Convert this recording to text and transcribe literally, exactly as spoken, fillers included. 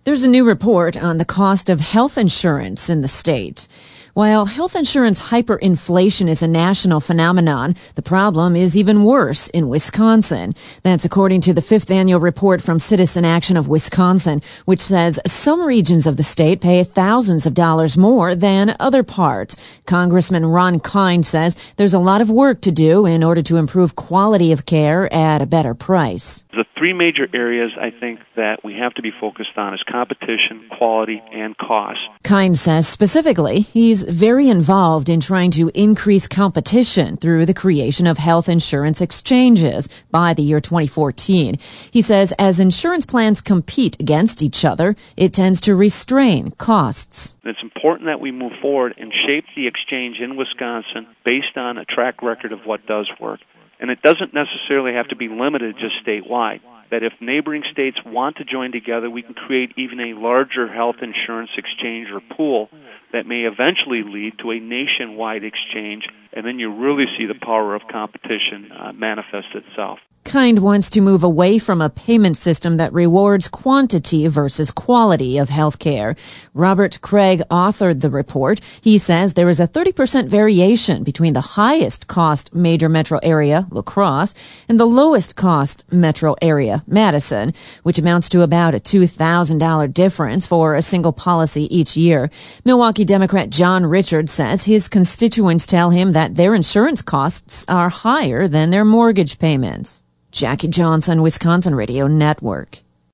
There's a new report on the cost of health insurance in the state. While health insurance hyperinflation is a national phenomenon, the problem is even worse in Wisconsin. That's according to the fifth annual report from Citizen Action of Wisconsin, which says some regions of the state pay thousands of dollars more than other parts. Congressman Ron Kind says there's a lot of work to do in order to improve quality of care at a better price. The three major areas I think that we have to be focused on is competition, quality, and cost. Kind says specifically he's very involved in trying to increase competition through the creation of health insurance exchanges by the year twenty fourteen. He says as insurance plans compete against each other, it tends to restrain costs. It's important that we move forward and shape the exchange in Wisconsin based on a track record of what does work. And it doesn't necessarily have to be limited just statewide. That if neighboring states want to join together, we can create even a larger health insurance exchange or pool that may eventually lead to a nationwide exchange, and then you really see the power of competition uh, manifest itself. Kind wants to move away from a payment system that rewards quantity versus quality of health care. Robert Craig authored the report. He says there is a thirty percent variation between the highest cost major metro area, La Crosse, and the lowest cost metro area, Madison, which amounts to about a two thousand dollars difference for a single policy each year. Milwaukee Democrat John Richards says his constituents tell him that their insurance costs are higher than their mortgage payments. Jackie Johnson, Wisconsin Radio Network.